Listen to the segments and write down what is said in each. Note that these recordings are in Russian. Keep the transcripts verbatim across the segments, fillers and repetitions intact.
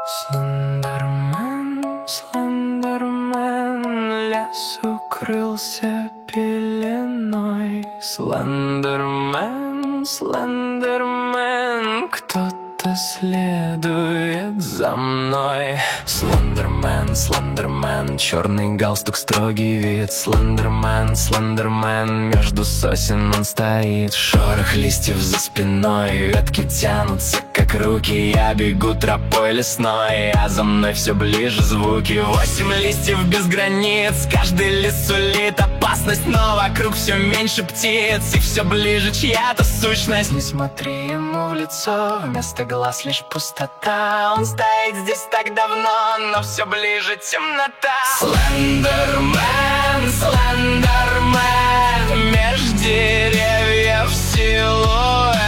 Слендермен, Слендермен, лес укрылся пеленой. Слендермен, Слендермен, кто-то следует за мной. Слендермен, Слендермен, черный галстук, строгий вид. Слендермен, Слендермен, между сосен он стоит. Шорох листьев за спиной, ветки тянутся как руки. Я бегу тропой лесной, а за мной все ближе звуки. Восемь листьев без границ, каждый лист сулит опасность, но вокруг все меньше птиц, и все ближе чья-то сущность. Не смотри ему в лицо, вместо глаз лишь пустота. Он стоит здесь так давно, но все ближе темнота. Слендермен, Слендермен, меж деревьев силуэт.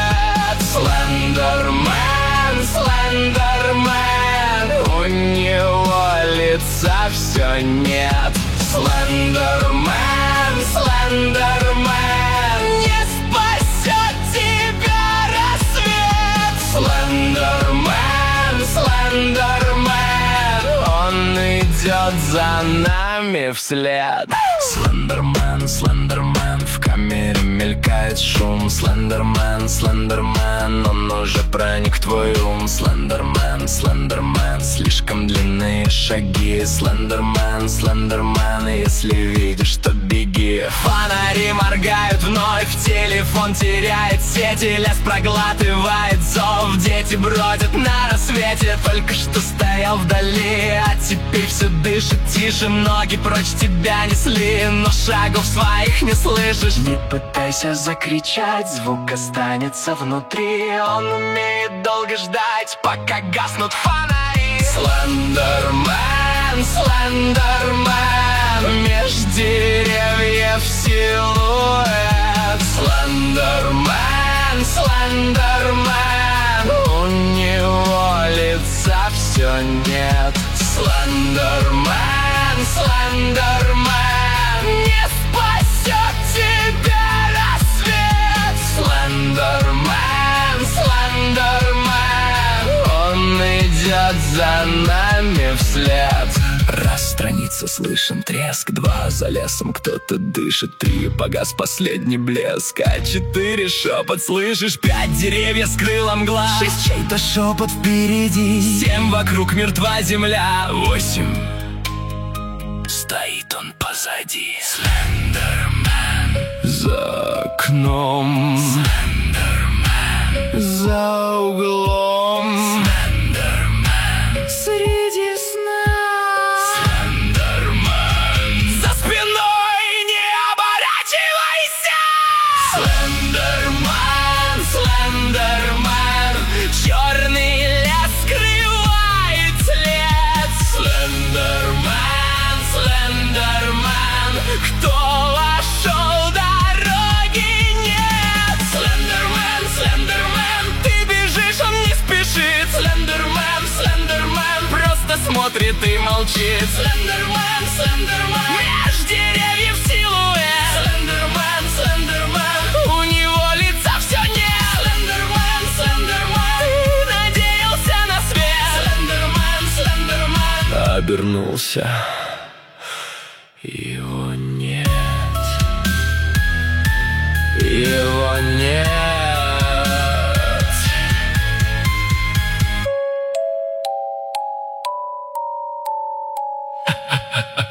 Слендермен, Слендермен, у него лица все нет. Слендермен, Слендермен, не спасет тебя рассвет. Слендермен, Слендермен, он идет за нами вслед. Слендермен, Слендермен, в камере мелькает шум. Слендермен, Слендермен, он уже проник в твой ум. Слендермен, Слендермен, слишком длинные шаги. Слендермен, Слендермен, если видишь, то беги. Фонари моргают вновь, телефон теряет сети. Лес проглатывает зов, дети бродят на рассвете. Только что стоял вдали, а теперь все дышит тише. Ноги прочь тебя несли, но шагов своих не слышишь. Не пытайся закричать, звук останется внутри. Он умеет долго ждать, пока гаснут фонари. Слендермен, Слендермен, меж деревьев силуэт. Слендермен, Слендермен, у него лица все нет. Слендермен, Слендермен, не спасет тебя рассвет. Слендермен, Слендермен, он идет за нами вслед. Раз страница, слышен треск. Два, за лесом кто-то дышит. Три, погас последний блеск. А четыре, шепот слышишь. Пять, деревья скрыла мгла. Шесть, чей-то шепот впереди. Семь, вокруг мертва земля. Восемь, стоит он позади. Слендермен, за окном. Слендермен, за углом. Слендермен, среди сна. Слендермен, за спиной не оборачивайся. Слендермен, Слендермен, черный лес скрывает след. Слендермен, Слендермен, кто вошел, дороги нет. Слендермен, Слендермен, ты бежишь, он не спешит. Слендермен, Слендермен, просто смотрит и молчит. Слендермен, Слендермен, меж деревьев силуэт. Слендермен, Слендермен, у него лица все нет. Слендермен, Слендермен, ты надеялся на свет. Слендермен, Слендермен, обернулся, его нет, его нет. Ha ha ha.